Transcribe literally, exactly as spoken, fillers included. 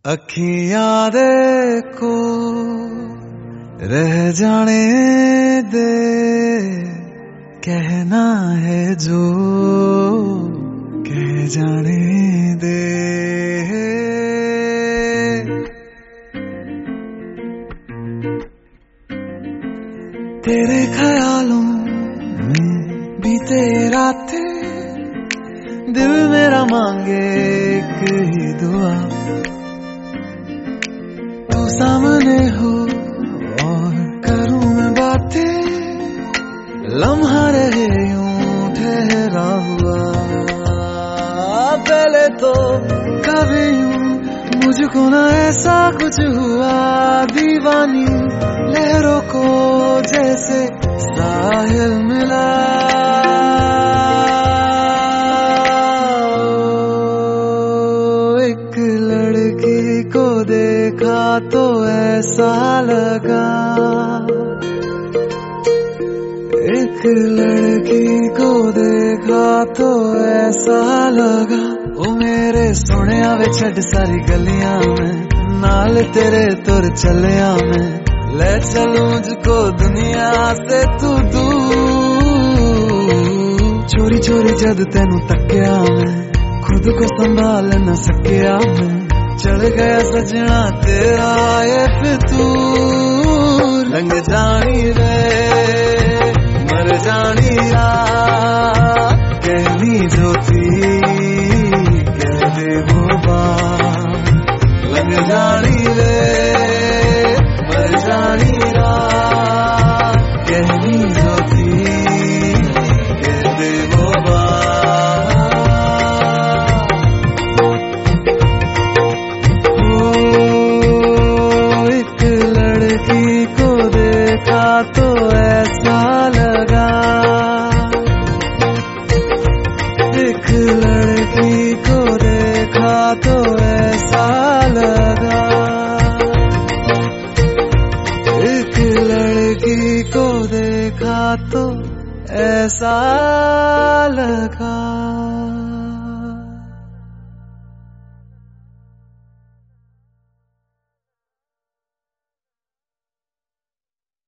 अखियां देखो रह जाने दे, कहना है जो कह जाने दे। तेरे ख्यालों में बीते रातें, दिल मेरा मांगे एक ही दुआ, तू सामने हो और करूं मैं बातें, लम्हा रहे यूं ठहरा हुआ। पहले तो कभी यूं मुझको ना ऐसा कुछ हुआ, दीवानी लहरों को जैसे साहिल मिला। एक लड़की को देखा तो ऐसा लगा, एक लड़की को देखा तो ऐसा लगा, ओ मेरे सोहणिया वे छड़ सारी गलियां में, नाल तेरे तुर चलिया मैं, ले चलूं मुझको दुनिया से तू दूर। चोरी चोरी जद तेनू तक्या मैं, खुद को संभाल न सकिया मैं, चढ़ गया सजना तेरा ये फितूर। लंघ जानी रे मर जानी यार, कहनी जो थी कह दे वो बात। लंघ जानी रे मर जानी यार, कहनी जो थी कह दे वो बात। ओ एक लड़की को देखा तो ऐसा लगा, एक लड़की को देखा तो ऐसा लगा, एक लड़की को देखा तो ऐसा लगा।